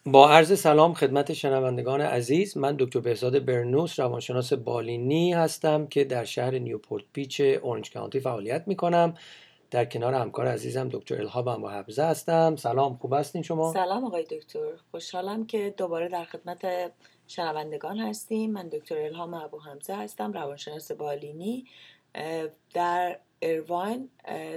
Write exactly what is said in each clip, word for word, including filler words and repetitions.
با عرض سلام خدمت شنوندگان عزیز، من دکتر بهزاد برنوس روانشناس بالینی هستم که در شهر نیوپورت بیچ اورنج کانتی فعالیت میکنم. در کنار همکار عزیزم دکتر الهام ابوحمزه هستم. سلام، خوب هستین شما؟ سلام آقای دکتر، خوشحالم که دوباره در خدمت شنوندگان هستیم. من دکتر الهام ابوحمزه هستم، روانشناس بالینی. در ایرواین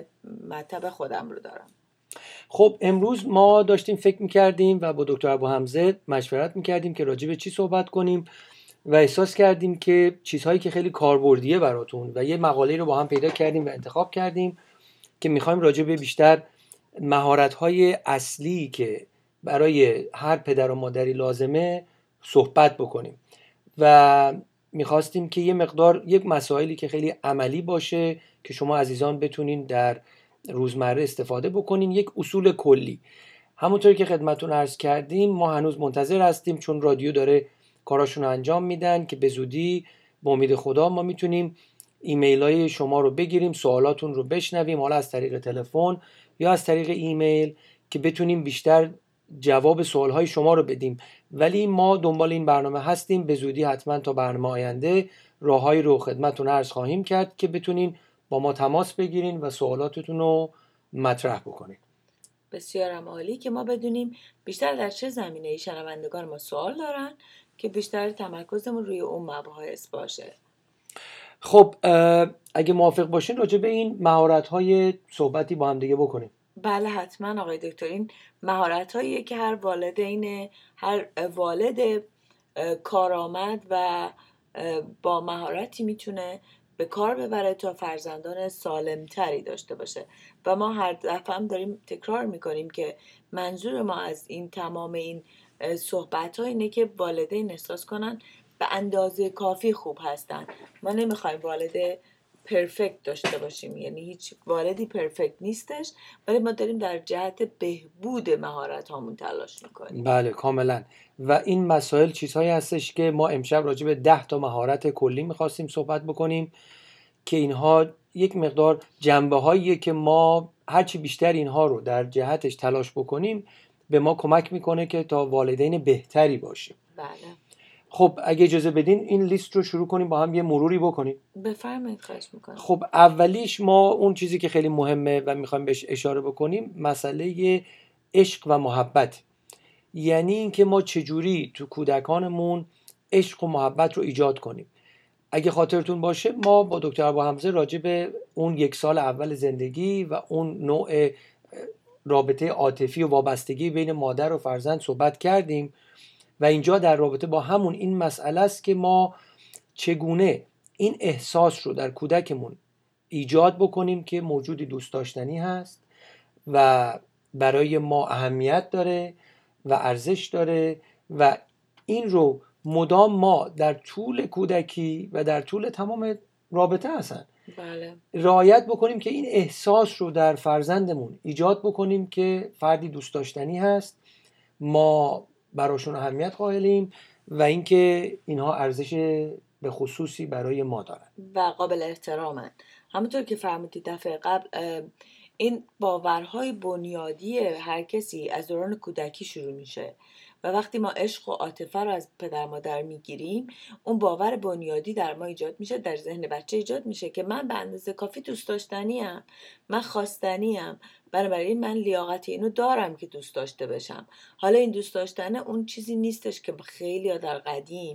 مطب خودم رو دارم. خب امروز ما داشتیم فکر میکردیم و با دکتر ابوحمزه مشورت میکردیم که راجع به چی صحبت کنیم و احساس کردیم که چیزهایی که خیلی کاربردیه براتون و یه مقاله رو با هم پیدا کردیم و انتخاب کردیم که میخوایم راجع به بیشتر مهارت‌های اصلی که برای هر پدر و مادری لازمه صحبت بکنیم و میخواستیم که یه مقدار یک مسائلی که خیلی عملی باشه که شما عزیزان بتونین در روزمره استفاده بکنین، یک اصول کلی. همونطوری که خدمتون عرض کردیم ما هنوز منتظر هستیم، چون رادیو داره کاراشون رو انجام میدن که به زودی با امید خدا ما میتونیم ایمیل های شما رو بگیریم، سوالاتون رو بشنویم، حالا از طریق تلفن یا از طریق ایمیل، که بتونیم بیشتر جواب سوال های شما رو بدیم. ولی ما دنبال این برنامه هستیم، به زودی حتما تا برنامه آینده راههایی رو خدمتون عرض خواهیم کرد که بتونین با ما تماس بگیرین و سوالاتتون رو مطرح بکنین. بسیارم عالی که ما بدونیم بیشتر در چه زمینه‌ای شنوندگان ما سوال دارن که بیشتر تمرکزمون روی اون مباحث باشه. خب اگه موافق باشین راجع به این مهارت‌های صحبتی با هم دیگه بکنیم. بله حتما آقای دکتر. این مهارت‌هاییه که هر والدین هر والد کارآمد و با مهارتی میتونه به کار ببره تا فرزندان سالمتری داشته باشه و ما هر دفعه هم داریم تکرار میکنیم که منظور ما از این تمام این صحبت‌ها اینه که والدین احساس کنن به اندازه کافی خوب هستن. ما نمیخوایم والد پرفکت داشته باشیم، یعنی هیچ والدی پرفکت نیستش، ولی ما داریم در جهت بهبود مهارت هامون تلاش میکنیم. بله کاملا. و این مسائل چیزهایی هستش که ما امشب راجع به ده تا مهارت کلی میخواستیم صحبت بکنیم که اینها یک مقدار جنبه هاییه که ما هرچی بیشتر اینها رو در جهتش تلاش بکنیم به ما کمک میکنه که تا والدین بهتری باشیم. بله. خب اگه اجازه بدین این لیست رو شروع کنیم، با هم یه مروری بکنیم. بفرمایید، خواهش میکنم. خب اولیش ما اون چیزی که خیلی مهمه و میخوایم بهش اشاره بکنیم مسئله عشق و محبت. یعنی اینکه ما چجوری تو کودکانمون عشق و محبت رو ایجاد کنیم. اگه خاطرتون باشه ما با دکتر ابوحمزه راجع به اون یک سال اول زندگی و اون نوع رابطه عاطفی و وابستگی بین مادر و فرزند صحبت کردیم و اینجا در رابطه با همون این مسئله است که ما چگونه این احساس رو در کودکمون ایجاد بکنیم که موجودی دوست داشتنی هست و برای ما اهمیت داره و ارزش داره و این رو مدام ما در طول کودکی و در طول تمام رابطه هستن بله. رعایت بکنیم که این احساس رو در فرزندمون ایجاد بکنیم که فردی دوست داشتنی هست، ما براشون اهمیت قائلیم و اینکه اینها ارزش به خصوصی برای ما دارن و قابل احترامن. همونطور که فرمودید دفعه قبل، این باورهای بنیادی هر کسی از دوران کودکی شروع میشه و وقتی ما عشق و عاطفه رو از پدر مادر میگیریم اون باور بنیادی در ما ایجاد میشه، در ذهن بچه ایجاد میشه که من به اندازه کافی دوست داشتنیم، من خواستنیم، بنابراین من لیاقت اینو دارم که دوست داشته بشم. حالا این دوست داشتن اون چیزی نیستش که خیلی در قدیم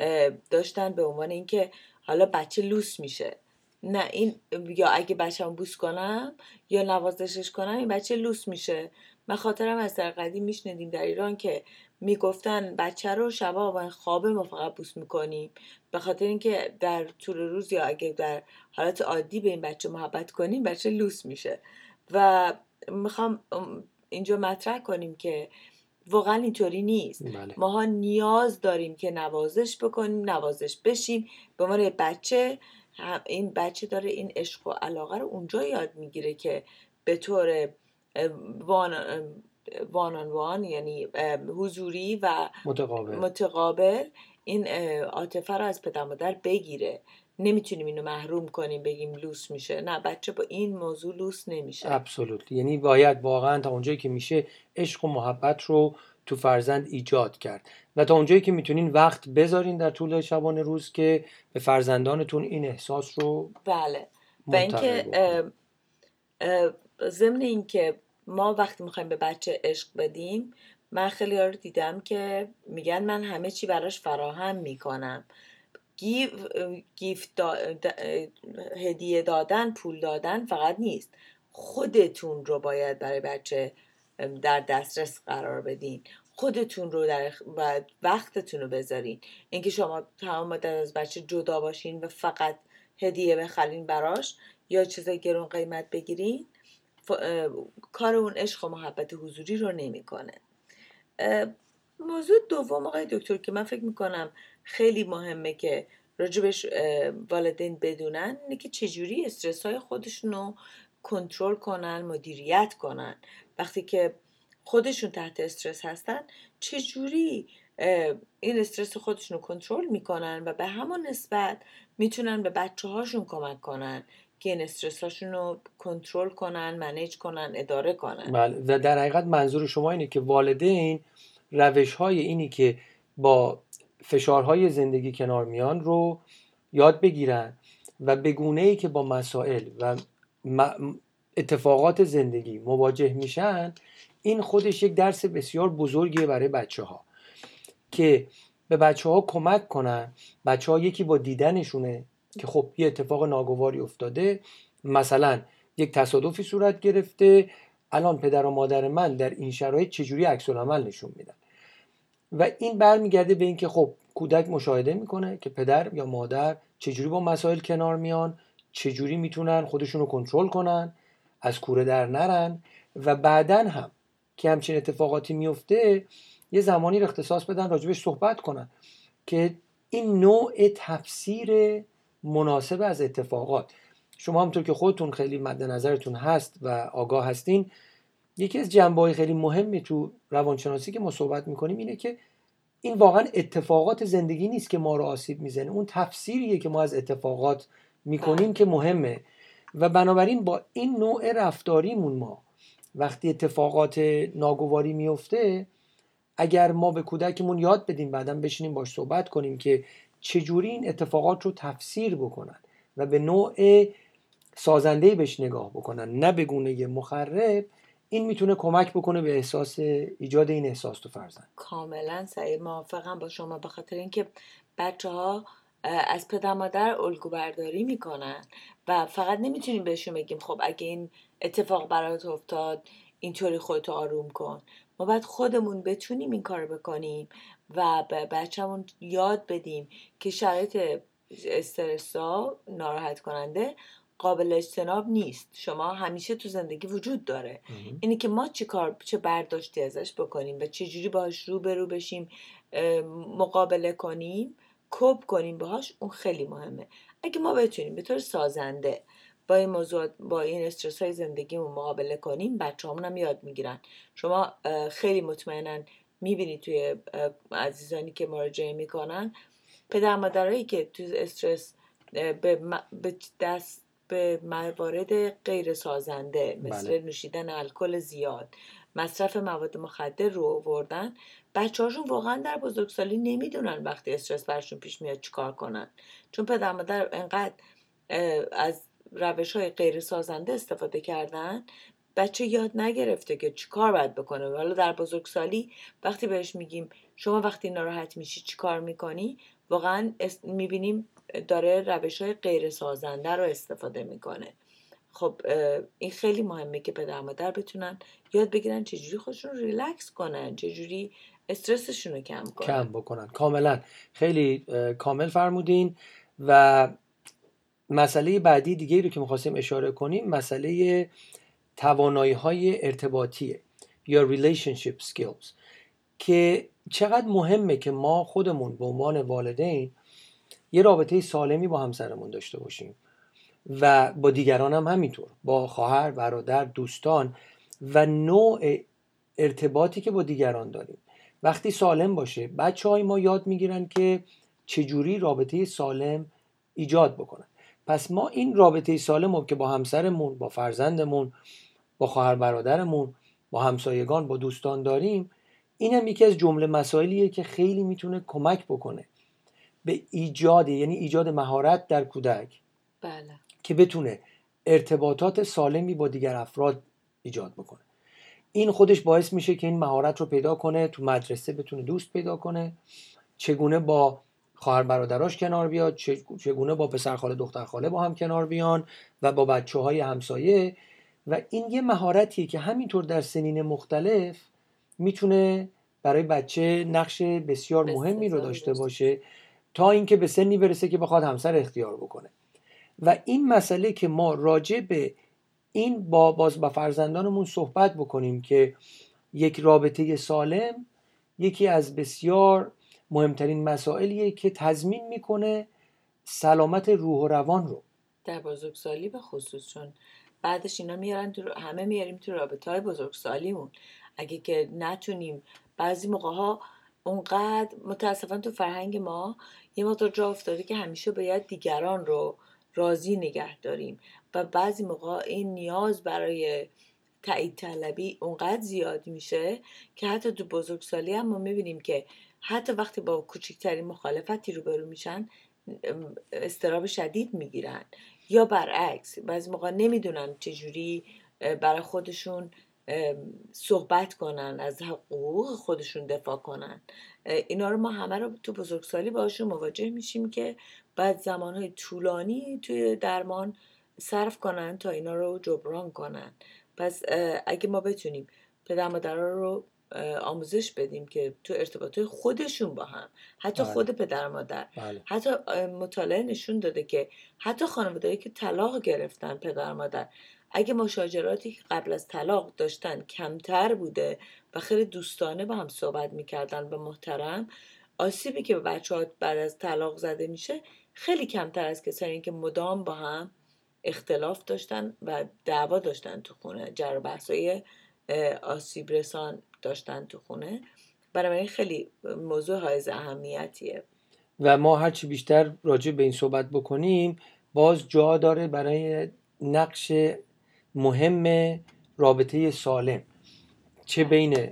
داشتن به عنوان اینکه حالا بچه لوس میشه. نه، این یا اگه بچه‌م بوس کنم یا نوازشش کنم این بچه لوس میشه. من خاطرم از در قدیم میشنیدیم در ایران که میگفتن بچه رو شبا با خواب ما فقط بوس میکنیم به خاطر اینکه در طول روز یا اگه در حالت عادی به این بچه محبت کنیم بچه لوس میشه. و میخوام اینجا مطرح کنیم که واقعا اینطوری نیست. بله. ماها نیاز داریم که نوازش بکنیم، نوازش بشیم. به عنوان بچه این بچه داره این عشق و علاقه رو اونجا یاد میگیره که به طور وان وان آن وان یعنی حضوری و متقابل, متقابل این عاطفه رو از پدر مادر بگیره. نمیتونیم اینو محروم کنیم بگیم لوس میشه. نه، بچه با این موضوع لوس نمیشه. ابسولوت. یعنی باید واقعا تا اونجایی که میشه عشق و محبت رو تو فرزند ایجاد کرد و تا اونجایی که میتونین وقت بذارین در طول شبانه روز که به فرزندانتون این احساس رو بله و منتقل اینکه بکنین. اه، اه، ضمن اینکه ما وقتی میخوایم به بچه عشق بدیم، من خیلی ها رو دیدم که میگن من همه چی براش فراهم میکنم. گیف گیفت دا- دا- هدیه دادن، پول دادن فقط نیست، خودتون رو باید برای بچه در دسترس قرار بدین، خودتون رو در و وقتتون رو بذارین. اینکه شما تمام مدت از بچه جدا باشین و فقط هدیه بخرین براش یا چیزای گرون قیمت بگیرین، ف... اه، کار اون عشق و محبت حضوری رو نمیکنه. موضوع دوم آقای دکتر که من فکر میکنم خیلی مهمه که راجبش اه، والدین بدونن، اینه که چجوری استرس های خودشون رو کنترل کنن، مدیریت کنن. وقتی که خودشون تحت استرس هستن، چجوری اه، این استرس خودشون رو کنترل میکنن و به همون نسبت میتونن به بچه هاشون کمک کنن که این استرس هاشون رو کنترل کنن، منیج کنن، اداره کنن. بله و در حقیقت منظور شما اینه که والدین روش های اینی که با فشارهای زندگی کنار میان رو یاد بگیرن و به گونه‌ای که با مسائل و اتفاقات زندگی مواجه میشن، این خودش یک درس بسیار بزرگیه برای بچه ها که به بچه ها کمک کنن. بچه ها یکی با دیدنشونه که خب یه اتفاق ناگواری افتاده، مثلا یک تصادفی صورت گرفته، الان پدر و مادر من در این شرایط چجوری عکس العمل نشون میدن و این برمیگرده به این که خب کودک مشاهده میکنه که پدر یا مادر چجوری با مسائل کنار میان، چجوری میتونن خودشون رو کنترل کنن، از کوره در نرن و بعدن هم که همچین اتفاقاتی میفته یه زمانی رو اختصاص بدن راجبش صحبت کنن که این نوع تفسیر مناسب از اتفاقات. شما همونطور که خودتون خیلی مد نظرتون هست و آگاه هستین، یکی از جنبه‌های خیلی مهمی تو روانشناسی که ما صحبت میکنیم اینه که این واقعا اتفاقات زندگی نیست که ما رو آسیب میزنه، اون تفسیریه که ما از اتفاقات میکنیم که مهمه و بنابراین با این نوع رفتاریمون ما وقتی اتفاقات ناگواری میفته، اگر ما به کودکمون یاد بدیم بعداً بشینیم باش صحبت کنیم که چجوری این اتفاقات رو تفسیر بکنن و به نوع سازنده‌ای بهش نگاه بکنن نه به گونه مخرب، این میتونه کمک بکنه به احساس ایجاد این احساس تو فرزند. کاملا صحیح، موافقم با شما، به خاطر اینکه بچه ها از پدر مادر الگو برداری میکنن و فقط نمیتونیم بهشون بگیم خب اگه این اتفاق برات افتاد اینطوری خودتو آروم کن. ما باید خودمون بتونیم این کار بکنیم و به بچه‌مون یاد بدیم که شرایط استرسا ناراحت کننده قابل اجتناب نیست، شما همیشه تو زندگی وجود داره. اینی که ما چه کار چه برداشتی ازش بکنیم و چه جوری باهاش رو به رو بشیم، مقابله کنیم، کوب کنیم باهاش، اون خیلی مهمه. اگه ما بتونیم به طور سازنده با این موضوع، با این استرس های زندگیمون مقابله کنیم، بچه‌هامون هم یاد میگیرن. شما خیلی مطمئنن میبینید توی عزیزانی که مراجعه میکنن، پدر مادرایی که تو استرس به دست به موارد غیر سازنده مثل بله. نوشیدن الکل زیاد، مصرف مواد مخدر رو آوردن، بچه‌هاشون واقعا در بزرگسالی نمیدونن وقتی استرس برشون پیش میاد چیکار کنن، چون پدر مادر انقدر از روش‌های غیر سازنده استفاده کردن، بچه یاد نگرفته که چیکار باید بکنه. حالا در بزرگسالی وقتی بهش میگیم شما وقتی ناراحت میشی چیکار میکنی، واقعا میبینیم داره روش‌های غیر سازنده رو استفاده میکنه. خب این خیلی مهمه که پدر مادر بتونن یاد بگیرن چجوری خودشون رو ریلکس کنن، چجوری استرسشون رو کم کنن. کم بکنن. کاملا خیلی کامل فرمودین. و مسئله بعدی دیگه رو که می‌خواستیم اشاره کنیم مسئله توانایی‌های ارتباطیه یا relationship skills، که چقدر مهمه که ما خودمون به عنوان والدین یه رابطه سالمی با همسرمون داشته باشیم و با دیگران هم همینطور، با خواهر، برادر، دوستان و نوع ارتباطی که با دیگران داریم وقتی سالم باشه، بچه‌های ما یاد میگیرن که چجوری رابطه سالم ایجاد بکنن. پس ما این رابطه سالم رو که با همسرمون، با فرزندمون، با خواهر برادرمون، با همسایگان، با دوستان داریم، این هم یکی از جمله مسائلیه که خیلی میتونه کمک بکنه به ایجاد، یعنی ایجاد مهارت در کودک. بله. که بتونه ارتباطات سالمی با دیگر افراد ایجاد بکنه. این خودش باعث میشه که این مهارت رو پیدا کنه، تو مدرسه بتونه دوست پیدا کنه، چگونه با خواهر برادراش کنار بیاد، چگونه با پسر خاله دختر خاله با هم کنار بیان و با بچه های همسایه. و این یه مهارتیه که همینطور در سنین مختلف میتونه برای بچه نقش بسیار مهمی رو داشته باشه تا اینکه به سنی برسه که بخواد همسر اختیار بکنه. و این مسئله که ما راجع به این با باز با فرزندانمون صحبت بکنیم که یک رابطه سالم یکی از بسیار مهمترین مسائلیه که تضمین میکنه سلامت روح و روان رو در بزرگسالی به خصوص، چون بعدش اینا میارن تو، همه میاریم تو رابطه های بزرگسالیمون. اگه که نتونیم، بعضی موقع ها اونقدر متاسفانه تو فرهنگ ما یه مقدار جا افتاده که همیشه باید دیگران رو راضی نگه داریم و بعضی موقع این نیاز برای تایید طلبی اونقدر زیاد میشه که حتی تو بزرگسالی هم ما میبینیم که حتی وقتی با کوچکترین مخالفتی روبرو میشن اضطراب شدید میگیرن، یا برعکس بعضی موقع نمیدونن چجوری برای خودشون صحبت کنن، از حقوق خودشون دفاع کنن. اینا رو ما همه رو تو بزرگسالی باشون مواجه میشیم که بعد زمانهای طولانی توی درمان صرف کنن تا اینا رو جبران کنن. پس اگه ما بتونیم پدر مادرها رو آموزش بدیم که تو ارتباطات خودشون با هم، حتی بله. خود پدر مادر بله. حتی مطالعه نشون داده که حتی خانواده‌ای که طلاق گرفتن پدر مادر، اگه مشاجراتی که قبل از طلاق داشتن کمتر بوده و خیلی دوستانه با هم صحبت میکردن و محترم، آسیبی که به بچه‌ها بعد از طلاق زده میشه خیلی کمتر از کسایی که مدام با هم اختلاف داشتن و دعوا داشتن تو خونه، جر و بحثای آسیب رسان داشتن تو خونه. برای من خیلی موضوع حائز اهمیتیه و ما هرچی بیشتر راجع به این صحبت بکنیم باز جا داره برای نقش مهم رابطه سالم، چه بین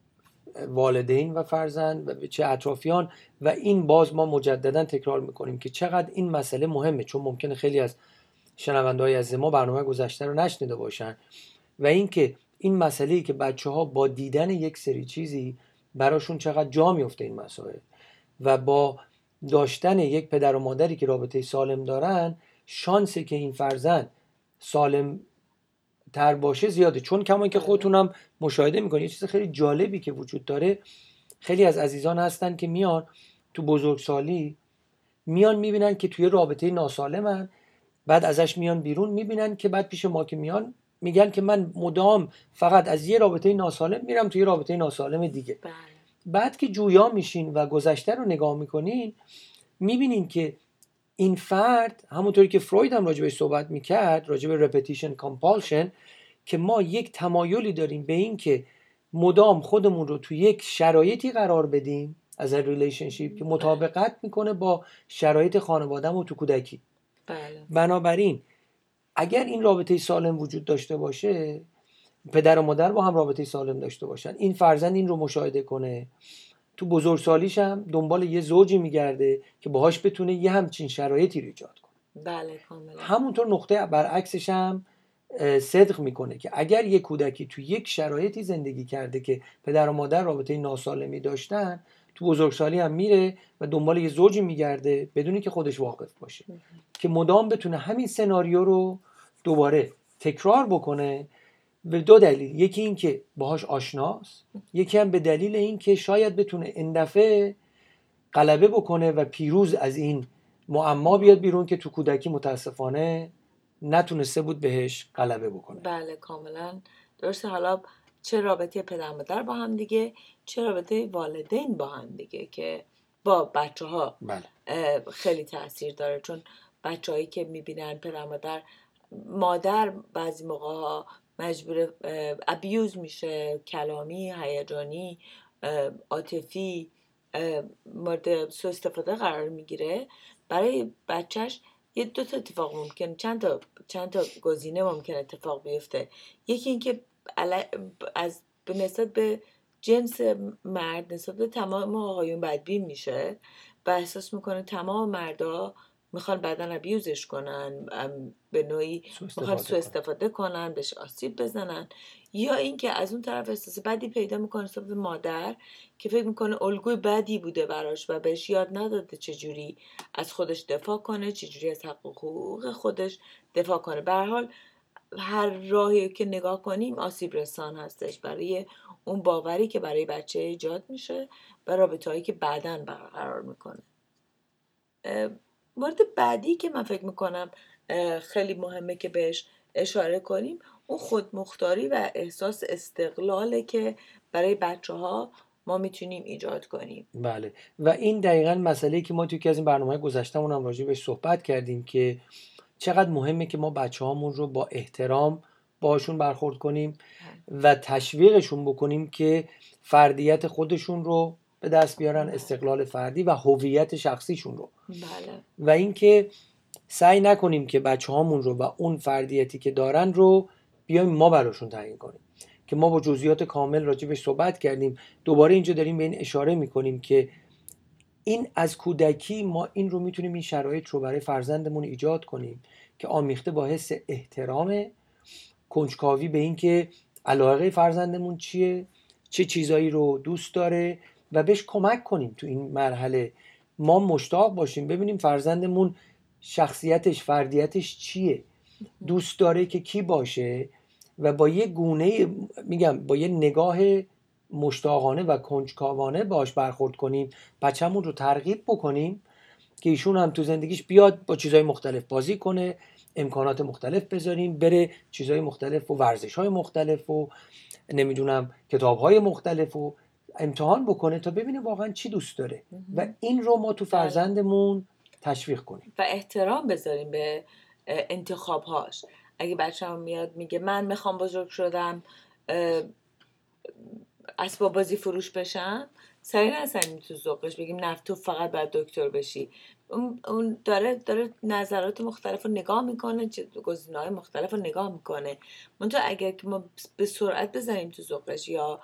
والدین و فرزند و چه اطرافیان. و این باز ما مجددا تکرار میکنیم که چقدر این مسئله مهمه، چون ممکنه خیلی از شنونده‌های از ما برنامه گذشته رو نشنیده باشن. و این که این مسئله‌ای که بچه‌ها با دیدن یک سری چیزی براشون چقدر جا میفته این مسائل، و با داشتن یک پدر و مادری که رابطه سالم دارن، شانسی که این فرزند سالم تر باشه زیاده. چون کما که خودتونم مشاهده میکنید یه چیز خیلی جالبی که وجود داره، خیلی از عزیزان هستن که میان تو بزرگسالی میان میبینن که توی رابطه ناسالمن، بعد ازش میان بیرون میبینن که بعد پیش ما که میان میگن که من مدام فقط از یه رابطه ناسالم میرم توی رابطه ناسالم دیگه. بله. بعد که جویا میشین و گذشته رو نگاه میکنین میبینین که این فرد، همونطوری که فروید هم راجبش صحبت میکرد، راجب رپتیشن کامپالشن، که ما یک تمایلی داریم به این که مدام خودمون رو توی یک شرایطی قرار بدیم از ریلیشنشیپ که مطابقت میکنه با شرایط خانواده‌مون تو کودکی. بله. بنابراین اگر این رابطه سالم وجود داشته باشه، پدر و مادر با هم رابطه سالم داشته باشن، این فرزند این رو مشاهده کنه، تو بزرگسالیش هم دنبال یه زوجی میگرده که باهاش بتونه یه همچین شرایطی رو ایجاد کنه. بله کاملا. همونطور نقطه برعکسش هم صدق میکنه که اگر یک کودکی تو یک شرایطی زندگی کرده که پدر و مادر رابطه ناسالمی داشتن، تو بزرگسالی هم میره و دنبال یه زوجی میگرده بدونی که خودش واقف باشه که مدام بتونه همین سناریو رو دوباره تکرار بکنه. به دو دلیل، یکی این که باهاش آشناست، یکی هم به دلیل این که شاید بتونه این دفعه غلبه بکنه و پیروز از این معما بیاد بیرون که تو کودکی متاسفانه نتونسته بود بهش غلبه بکنه. بله کاملا درسته. حالا چه رابطه پدر مادر با هم دیگه، چه رابطه والدین با هم دیگه که با بچه ها بله. خیلی تأثیر داره. چون بچه هایی که میبینن پدر مادر مادر بعضی موقع ها مجبور ابیوز میشه، کلامی، هیجانی، عاطفی مورد سوء استفاده قرار میگیره، برای بچهش یه دو تا اتفاق ممکن، چند تا چند تا گزینه ممکن اتفاق بیفته. یکی این که از به نسبت به جنس مرد نسبت به تمام آقایون بدبین میشه و احساس میکنه تمام مردا میخوان بدن ابیوزش کنن، به نوعی میخوان سو استفاده کنن، بهش آسیب بزنن. یا اینکه از اون طرف احساس بدی پیدا میکنه نسبت به مادر که فکر میکنه الگوی بدی بوده براش و بهش یاد نداده چجوری از خودش دفاع کنه، چجوری از حق و حقوق خودش دفاع کنه. به هر حال هر راهی که نگاه کنیم آسیب رسان هستش برای اون باوری که برای بچه ایجاد میشه و رابطه‌هایی که بعداً برقرار میکنه. مورد بعدی که من فکر میکنم خیلی مهمه که بهش اشاره کنیم اون خودمختاری و احساس استقلاله که برای بچه ها ما میتونیم ایجاد کنیم. بله، و این دقیقاً مسئله‌ای که ما توی که از این برنامه‌های گذشته‌مون هم راجع بهش صحبت کردیم که چقدر مهمه که ما بچه‌هامون رو با احترام باشون برخورد کنیم و تشویقشون بکنیم که فردیت خودشون رو به دست بیارن، استقلال فردی و هویت شخصیشون رو. بله. و اینکه سعی نکنیم که بچه‌هامون رو و اون فردیتی که دارن رو بیایم ما براشون تعیین کنیم، که ما با جزئیات کامل راجبش صحبت کردیم. دوباره اینجا داریم به این اشاره میکنیم که این از کودکی ما این رو میتونیم این شرایط رو برای فرزندمون ایجاد کنیم که آمیخته با حس احترام، کنجکاوی به این که علاقه فرزندمون چیه، چه چیزایی رو دوست داره و بهش کمک کنیم تو این مرحله. ما مشتاق باشیم ببینیم فرزندمون شخصیتش، فردیتش چیه، دوست داره که کی باشه و با یه گونه، میگم با یه نگاه مشتاقانه و کنجکاوانه باش برخورد کنیم، بچه‌مون رو ترغیب بکنیم که ایشون هم تو زندگیش بیاد با چیزهای مختلف بازی کنه، امکانات مختلف بذاریم، بره چیزهای مختلف و ورزش‌های مختلف و نمیدونم کتاب‌های مختلف و امتحان بکنه تا ببینه واقعا چی دوست داره و این رو ما تو فرزندمون تشویق کنیم و احترام بذاریم به انتخاب‌هاش. اگه بچه‌م میاد میگه من میخوام بزرگ شدم اسباب بازی فروش بشم، سریع نزنیم تو ذوقش بگیم نه تو فقط باید دکتر بشی. اون داره داره نظرات مختلف رو نگاه میکنه، گزینه‌های مختلف رو نگاه میکنه. منتها اگر که ما به سرعت بزنیم تو ذوقش یا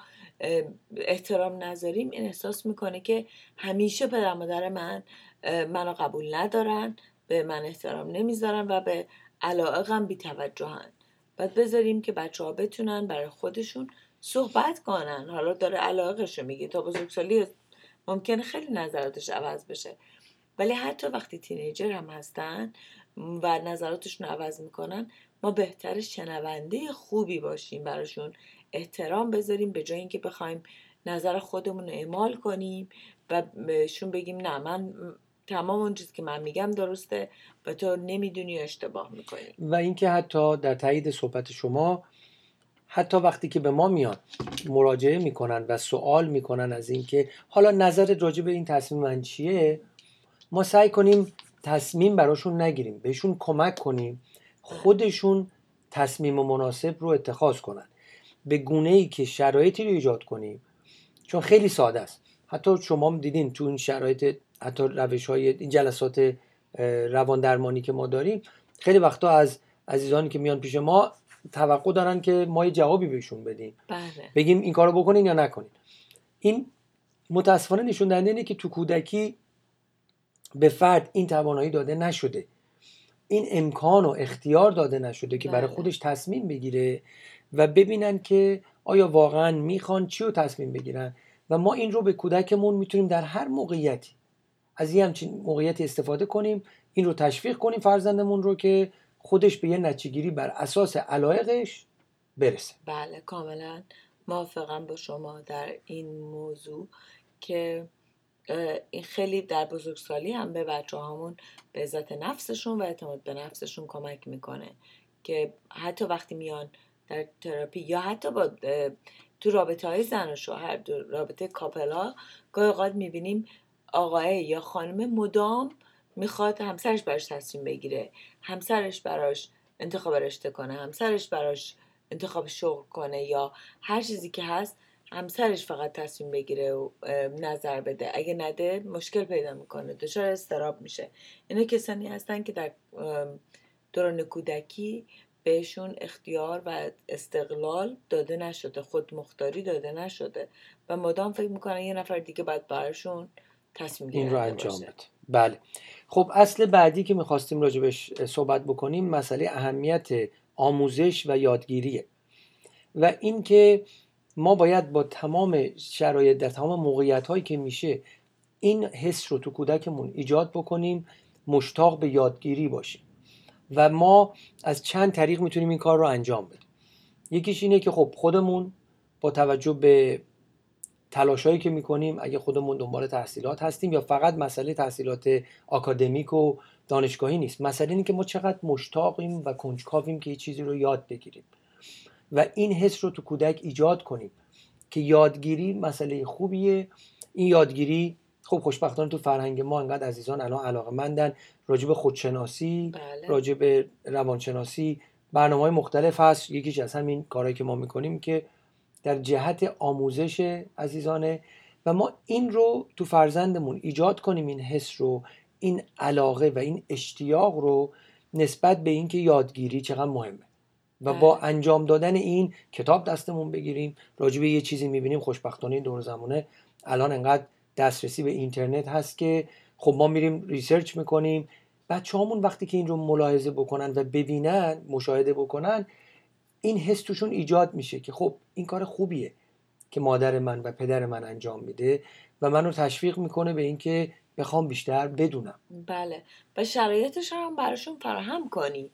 احترام نذاریم، این احساس میکنه که همیشه پدر مادر من منو قبول ندارن، به من احترام نمیذارن و به علایقم بی‌توجهن. بعد بذاریم که بچه‌ها بتونن برای خودشون صحبت کنن. حالا داره علاقه‌ش رو میگه، تا بزرگسالی ممکنه خیلی نظراتش عوض بشه، ولی حتی وقتی تینیجر هم هستن و نظراتشون عوض میکنن، ما بهتره شنونده خوبی باشیم، براشون احترام بذاریم به جای اینکه بخوایم نظر خودمون رو اعمال کنیم و بهشون بگیم نه من تمام اون چیزی که من میگم درسته و تو نمیدونی اشتباه میکنی. و اینکه حتی در تایید صحبت شما، حتی وقتی که به ما میان مراجعه میکنن و سوال میکنن از اینکه حالا نظرت راجع به این تصمیم من چیه، ما سعی کنیم تصمیم براشون نگیریم، بهشون کمک کنیم خودشون تصمیم مناسب رو اتخاذ کنن به گونه‌ای که شرایطی رو ایجاد کنیم. چون خیلی ساده است، حتی شما هم دیدین تو این شرایط، حتی روش‌های این جلسات روان درمانی که ما داریم، خیلی وقتا از عزیزانی که میان پیش ما توقع دارن که ما یه جوابی بهشون بدیم. بله. بگیم این کارو بکنین یا نکنین. این متاسفانه نشون دهنده اینه که تو کودکی به فرد این توانایی داده نشده، این امکان و اختیار داده نشده که برای خودش تصمیم بگیره و ببینن که آیا واقعا میخوان چی رو تصمیم بگیرن. و ما این رو به کودکمون میتونیم در هر موقعیتی از یه همچین موقعیتی استفاده کنیم، این رو تشویق کنیم فرزندمون رو که خودش به یه نتیجه‌گیری بر اساس علایقش برسه. بله، کاملا موافقم با شما در این موضوع که این خیلی در بزرگسالی هم به بچه هامون به عزت نفسشون و اعتماد به نفسشون کمک میکنه که حتی وقتی میان در تراپی یا حتی با تو رابطه های زن و شوهر، رابطه کاپلا، گاهی اوقات میبینیم آقای یا خانم مدام میخواد همسرش براش تصمیم بگیره، همسرش براش انتخاب رشته کنه، همسرش براش انتخاب شغل کنه یا هر چیزی که هست همسرش فقط تصمیم بگیره و نظر بده، اگه نده مشکل پیدا میکنه، دچار اضطراب میشه. اینا کسانی هستن که در دوران کودکی بهشون اختیار و استقلال داده نشده، خودمختاری داده نشده و مدام فکر میکنن یه نفر دیگه باید براشون تصمیم این رو گیرنده انجام باشه. بده. بله. خب اصل بعدی که میخواستیم راجبش صحبت بکنیم مسئله اهمیت آموزش و یادگیریه و این که ما باید با تمام شرایط در تمام موقعیت هایی که میشه این حس رو تو کودکمون ایجاد بکنیم، مشتاق به یادگیری باشیم و ما از چند طریق میتونیم این کار رو انجام بدیم. یکیش اینه که خب خودمون با توجه به تلاشایی که میکنیم، اگه خودمون دنبال تحصیلات هستیم یا فقط مسئله تحصیلات آکادمیک و دانشگاهی نیست، مسئله اینه که ما چقدر مشتاقیم و کنجکاویم که یه چیزی رو یاد بگیریم و این حس رو تو کودک ایجاد کنیم که یادگیری مسئله خوبیه. این یادگیری خب خوشبختانه تو فرهنگ ما انقدر عزیزان الان علاقه‌مندن راجع به خودشناسی، بله. راجع به روانشناسی، برنامه‌های مختلف هست. یکیش از همین کارهایی که ما میکنیم که در جهت آموزش عزیزانه و ما این رو تو فرزندمون ایجاد کنیم، این حس رو، این علاقه و این اشتیاق رو نسبت به این که یادگیری چقدر مهمه و با انجام دادن این کتاب دستمون بگیریم، راجع به یه چیزی میبینیم. خوشبختانه این دور زمانه الان انقدر دسترسی به اینترنت هست که خب ما میریم ریسرچ میکنیم. بچه‌هامون وقتی که این رو ملاحظه بکنن و ببینن، مشاهده بکنن، این حس توشون ایجاد میشه که خب این کار خوبیه که مادر من و پدر من انجام میده و منو تشویق میکنه به اینکه بخوام بیشتر بدونم. بله، و شرایطش رو هم براشون فراهم کنیم.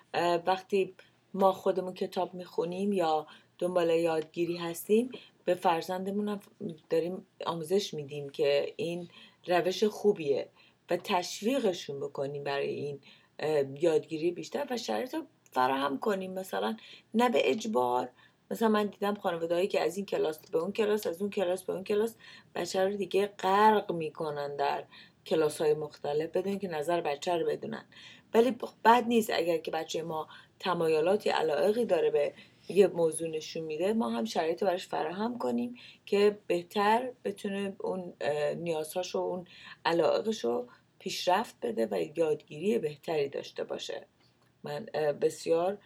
وقتی ما خودمون کتاب میخونیم یا دنبال یادگیری هستیم، به فرزندمون هم داریم آموزش میدیم که این روش خوبیه و تشویقشون بکنیم برای این یادگیری بیشتر و شرایط رو فراهم کنیم. مثلا نه به اجبار. مثلا من دیدم خانواده‌هایی که از این کلاس به اون کلاس، از اون کلاس به اون کلاس، بچه رو دیگه غرق میکنن در کلاس های مختلف بدون که نظر بچه رو بدونن. ولی بد نیست اگر که بچه ما تمایلاتی، علایقی داره به یه موضوع نشون میده، ما هم شرایط براش فراهم کنیم که بهتر بتونه اون نیازهاشو، اون علایقشو پیشرفت بده و یادگیری بهتری داشته باشه. من بسیار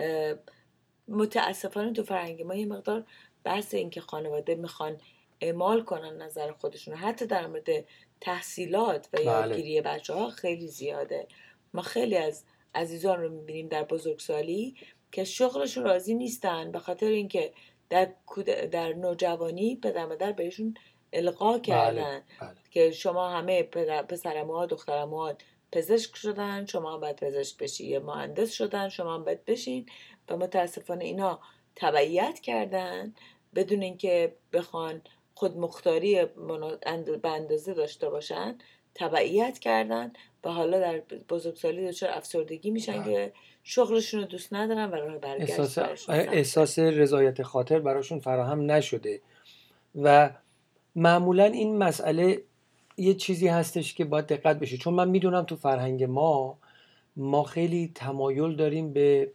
متاسفانه تو فرهنگ ما یه مقدار بحث این که خانواده میخوان اعمال کنن نظر خودشون حتی در مورد تحصیلات و یادگیری بچه ها خیلی زیاده. ما خیلی از عزیزان رو میبینیم در بزرگسالی که شغلشون راضی نیستن به خاطر اینکه در در نوجوانی پدر مادر بهشون القا کردن بله، بله. که شما همه پسرموها دخترموها پزشک شدن، شما هم باید پزشک بشی، یه مهندس شدن، شما هم باید بشین. و متاسفانه اینا تبعیت کردن بدون اینکه بخوان خودمختاری به اندازه داشته باشن، تبعیت کردن و حالا در بزرگسالی دچار افسردگی میشن که شغلشون رو دوست ندارن و راه برگشت احساس احساس رضایت خاطر براشون فراهم نشده و معمولا این مسئله یه چیزی هستش که باید دقت بشه. چون من میدونم تو فرهنگ ما ما خیلی تمایل داریم به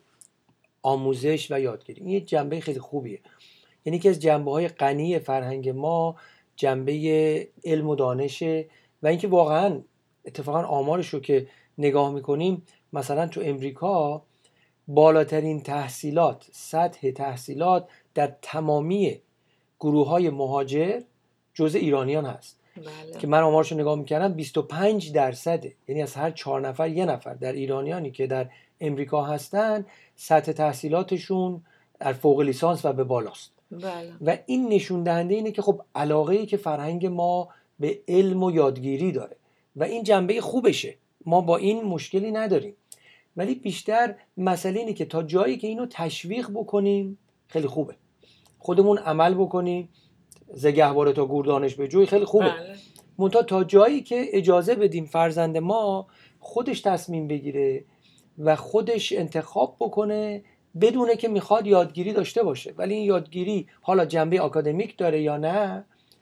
آموزش و یادگیری. این یه جنبه خیلی خوبیه، یعنی که از جنبه های غنی فرهنگ ما جنبه علم و دانشه و اینکه واقعا اتفاقا آمارش رو که نگاه میکنیم، مثلا تو امریکا بالاترین تحصیلات، سطح تحصیلات در تمامی گروه های مهاجر جزء ایرانیان هست. بله. که من آمارش رو نگاه میکردم بیست و پنج درصده، یعنی از هر چهار نفر یه نفر در ایرانیانی که در امریکا هستن سطح تحصیلاتشون در فوق لیسانس و به بالاست. بله. و این نشون دهنده اینه که خب علاقه‌ای که فرهنگ ما به علم و یادگیری داره و این جنبه خوبشه، ما با این مشکلی نداریم. ولی بیشتر مسئله اینه که تا جایی که اینو تشویق بکنیم خیلی خوبه، خودمون عمل بکنیم، ز گهواره تا گور دانش به جوی، خیلی خوبه. بله. منتها تا جایی که اجازه بدیم فرزند ما خودش تصمیم بگیره و خودش انتخاب بکنه بدونه که میخواد یادگیری داشته باشه، ولی این یادگیری حالا جنبه آکادمیک داره یا نه،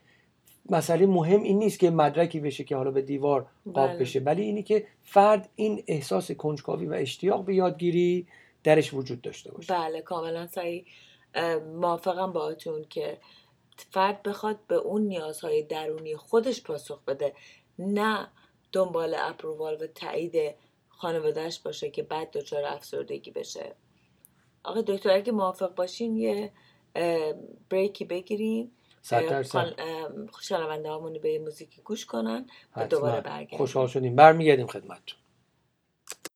مسئله مهم این نیست که مدرکی بشه که حالا به دیوار قاب بله. بشه، ولی اینی که فرد این احساس کنجکاوی و اشتیاق به یادگیری درش وجود داشته باشه. بله کاملا صحیح. موافقم باهاتون که فرد بخواد به اون نیازهای درونی خودش پاسخ بده، نه دنبال اپرووال و تایید خانوادهش باشه که بعد دچار افسردگی بشه. آقا دکتر اگه موافق باشین یه بریکی بگیریم، صد درصد شنونده هامونی به موزیکی گوش کنن و دوباره برگردیم. خوشحال شدیم، برمیگردیم خدمتتون.